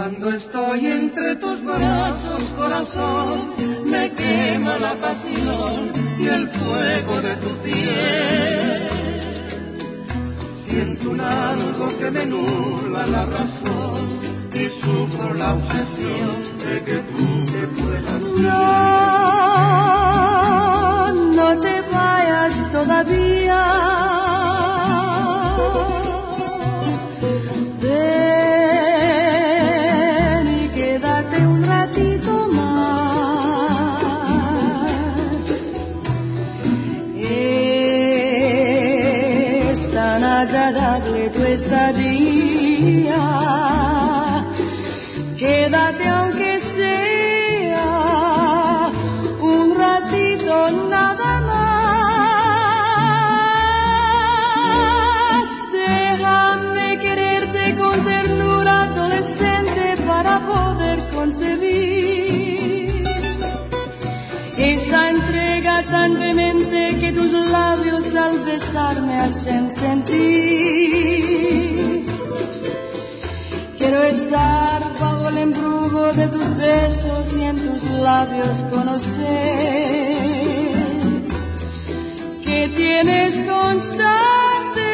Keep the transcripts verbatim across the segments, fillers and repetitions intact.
Cuando estoy entre tus brazos, corazón, me quema la pasión y el fuego de tu piel. Siento un algo que me nubla la razón y sufro la obsesión de que tú te puedas ir. No, no te vayas todavía. Ven y quédate un ratito más. Es tan agradable tu estadía. Quédate aunque sea un ratito nada más. Déjame quererte con ternura adolescente para poder concebir esa entrega tan vehemente que tus labios al besarme hacen sentir. Quiero estar bajo el embrujo de tus besos y en tus labios conocer que tienes constante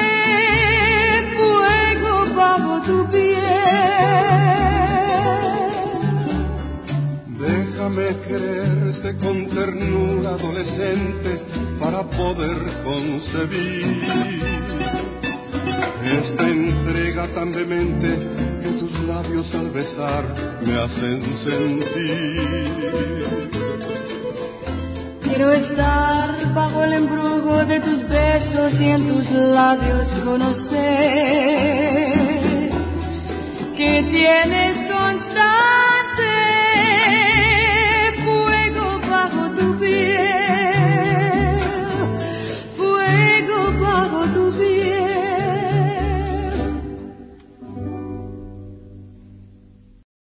fuego bajo tu piel. Déjame quererte con ternura adolescente para poder concebir esta entrega tan vehemente que tus labios al besar me hacen sentir. Quiero estar bajo el embrujo de tus besos y en tus labios conocer que tienes